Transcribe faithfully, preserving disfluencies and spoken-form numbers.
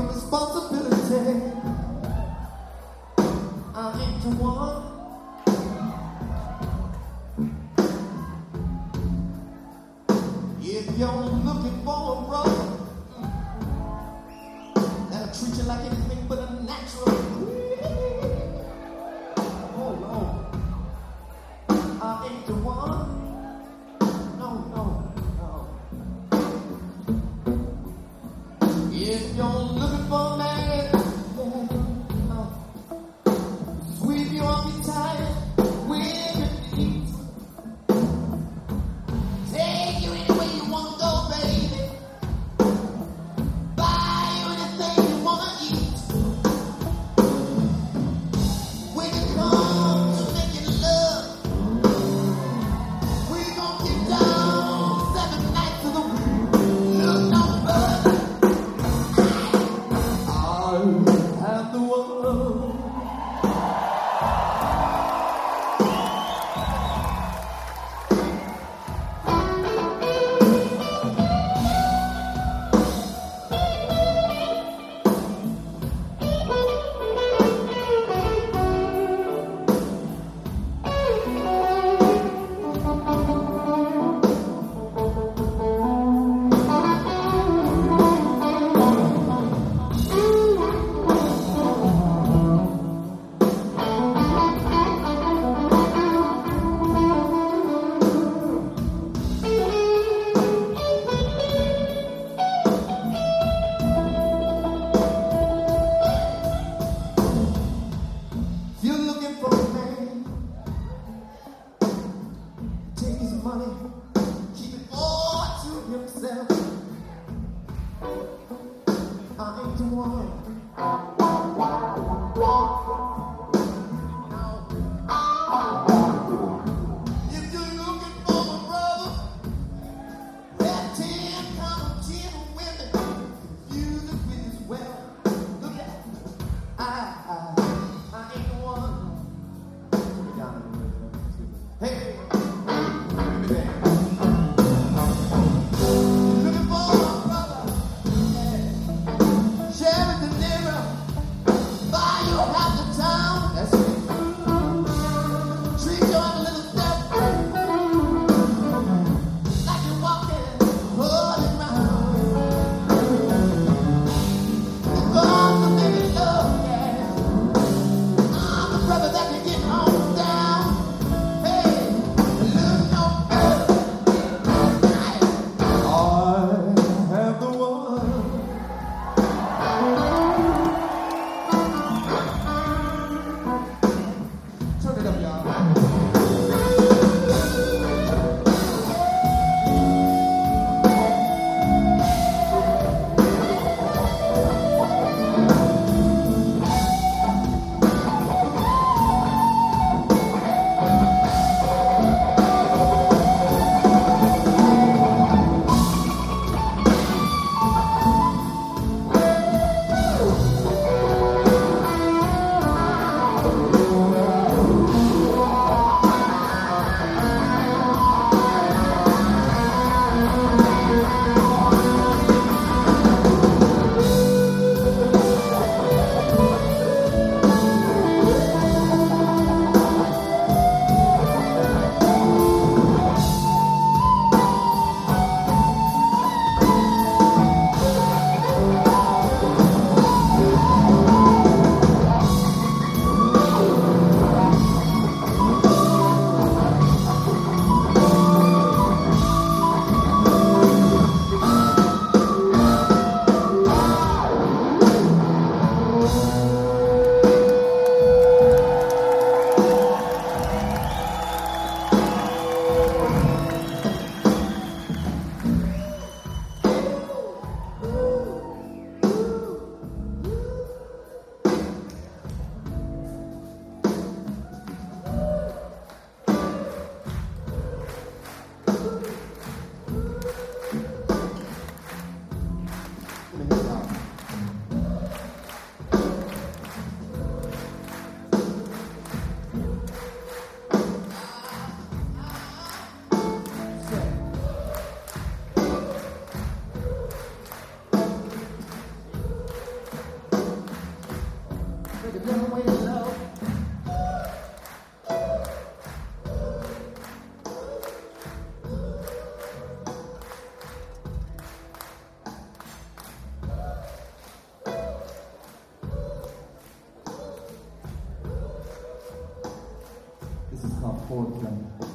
responsibility. I ain't the one. If you're looking for a brother that'll treat you like anything but a natural, oh Lord, I ain't the one. No, no, no. If you're looking for a man, no, sweep you off your tires with your feet. Take you anywhere you want to go, baby. Buy you anything you want to eat. When it comes to making love, we gon' get down seven nights of the week. Look no further. I have the one. You're looking for a man, take his money, keep it all to himself. I ain't the one. If you're looking for a brother, there are ten kind of ten women, confuse it with his wealth. Look at I, I, I ain't the one. Hey, give me that. Looking for a brother, yeah. Sheriff De Niro. young way of love. This is called Foreplay.